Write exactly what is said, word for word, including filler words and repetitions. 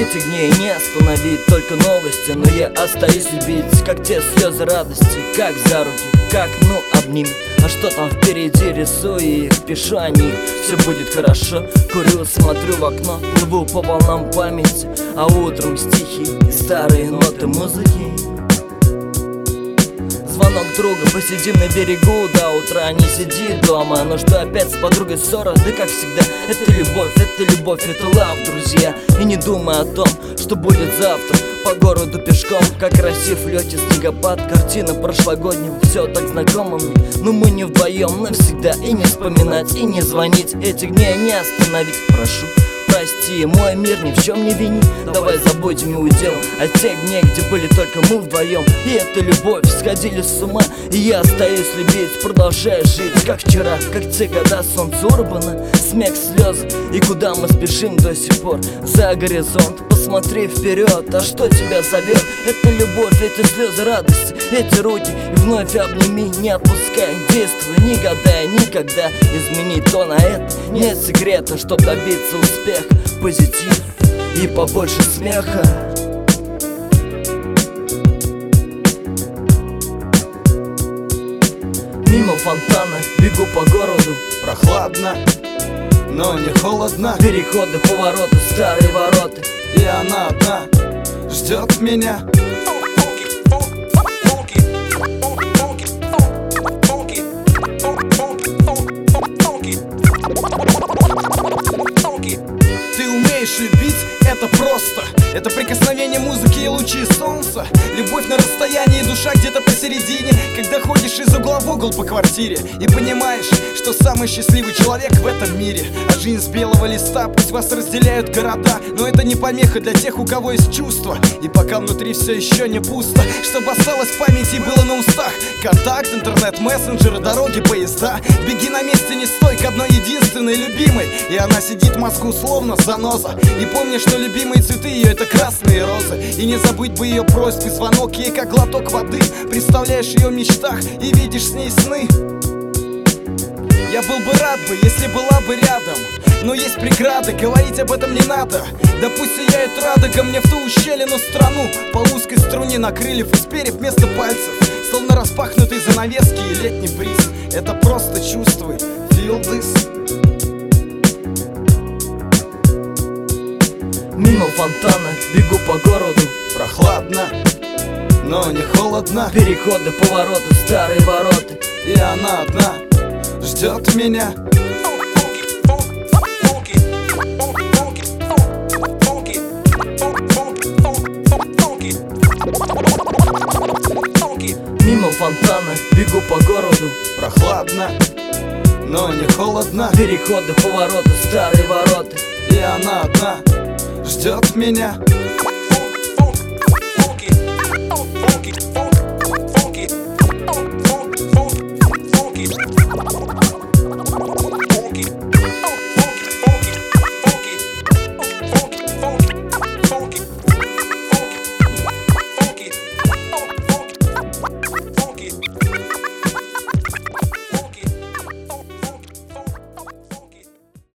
Этих дней не остановить, только новости. Но я остаюсь любить, как те слезы радости. Как за руки, как ну обними. А что там впереди, рисую их, пишу о них. Все будет хорошо, курю, смотрю в окно, плыву по волнам памяти. А утром стихи и старые ноты музыки. Звонок друга, посидим на берегу до утра, не сиди дома. Но что опять с подругой ссора? Да как всегда, это любовь, это любовь, это лав, друзья. И не думай о том, что будет завтра. По городу пешком, как красив лёте снегопад. Картина прошлогоднего, все так знакомо мне. Но мы не вдвоем навсегда. И не вспоминать, и не звонить. Этих дней не остановить, прошу. Прости, мой мир ни в чем не вини. Давай забудем и уйдем от тех дней, где были только мы вдвоем. И эта любовь, сходили с ума. И я остаюсь любить, продолжаю жить, как вчера, как те года, солнце урбана, смех, слезы. И куда мы спешим до сих пор? За горизонт, посмотри вперед. А что тебя зовет? Это любовь, эти слезы радости, эти руки. И вновь обними, не отпускай, действуй, не гадай никогда. Изменить то на это нет секрета, чтоб добиться успеха. Позитив и побольше смеха. Мимо фонтана бегу по городу. Прохладно, но не холодно. Переходы, повороты, старые ворота. И она одна ждет меня. Ты умеешь любить, это просто. Это прикосновение музыки и лучи солнца. Любовь на расстоянии, душа где-то посередине. Когда ходишь из угла в угол по квартире и понимаешь, что самый счастливый человек в этом мире. А жизнь с белого листа, пусть вас разделяют города, но это не помеха для тех, у кого есть чувства. И пока внутри все еще не пусто, чтобы осталось в памяти и было на устах. Контакт, интернет, мессенджеры, дороги, поезда. Беги на месте, не стой к одной единственной любимой. И она сидит в мозгу словно заноза. И помни, что любимые цветы ее — это красные розы. И не забыть бы ее просьбы, звонок ей как глоток воды. Представляешь ее в мечтах и видишь с ней сны. Я был бы рад бы, если была бы рядом, но есть преграды, говорить об этом не надо. Да пусть сияет радуга мне в ту ущелину страну. По узкой струне на крыльев из перьев вместо пальцев, словно распахнутые занавески и летний бриз. Это просто чувствуй, feel this. Мимо фонтана бегу по городу. Прохладно, но не холодно. Переходы, повороты, старые ворота. И она одна ждет меня. Мимо фонтана бегу по городу. Прохладно, но не холодно. Переходы, повороты, старые ворота. И она одна ждет меня.